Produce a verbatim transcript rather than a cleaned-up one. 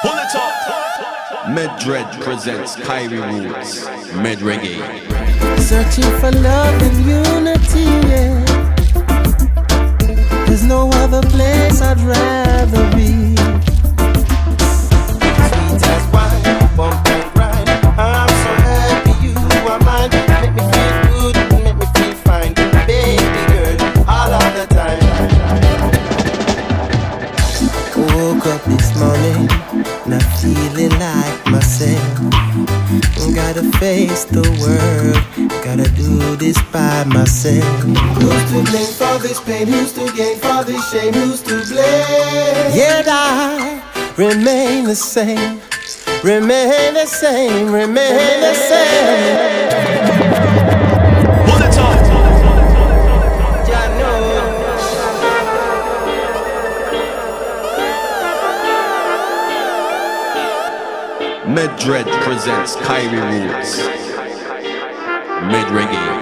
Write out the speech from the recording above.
Pull it up. Medred presents Kyrie Roots, Med Reggae. Searching for love and unity, yeah. There's no other place I'd rather be. Sweet as wine, bump and grind. I'm so happy you are mine. Make me feel good, make me feel fine. Baby girl, all of the time. Woke up this morning, not feeling like myself. Gotta face the world, gotta do this by myself. Who's to blame for this pain? Who's to gain for this shame? Who's to blame? Yet I remain the same, remain the same, remain the same. Pull it up. Medred presents Kyrie Roots, Med Reggae.